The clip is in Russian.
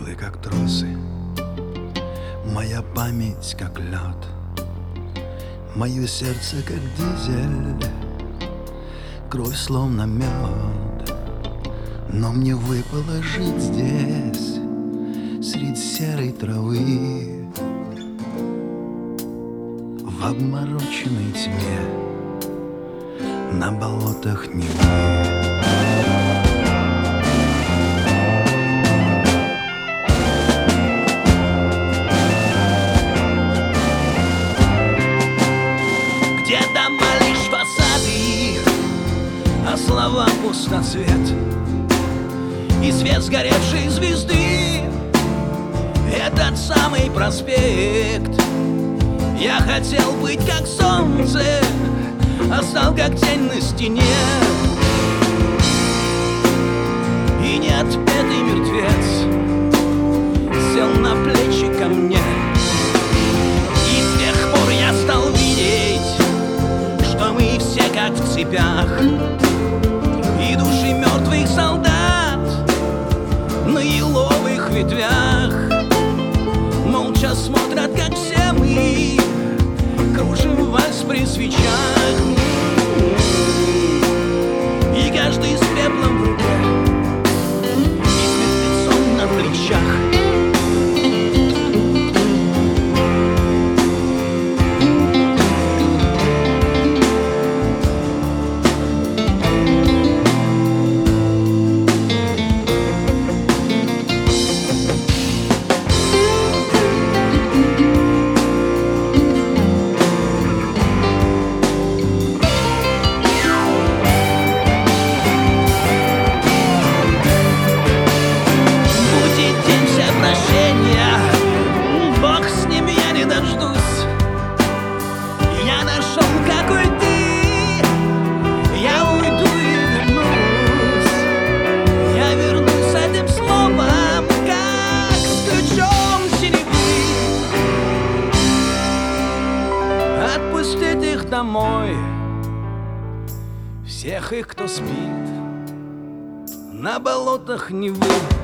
иглы, как тросы, моя память, как лед, мое сердце, как дизель, кровь словно мед. Но мне выпало жить здесь, средь серой травы, в обмороченной тьме, на болотах Невы. Где дома лишь фасады, а слова пустоцвет, и свет сгоревшей звезды — этот самый проспект. Я хотел быть как солнце, а стал как тень на стене, и неотпетый мертвец сел на плечи ко мне. И с тех пор я стал видеть, что мы все как в цепях, и души мертвых солдат на еловых ветвях молча смотрят, как все мы кружим вальс при свечах, и каждый с пеплом в руке и с мертвецом на плечах. Отпустить их домой, всех их, кто спит на болотах Невы.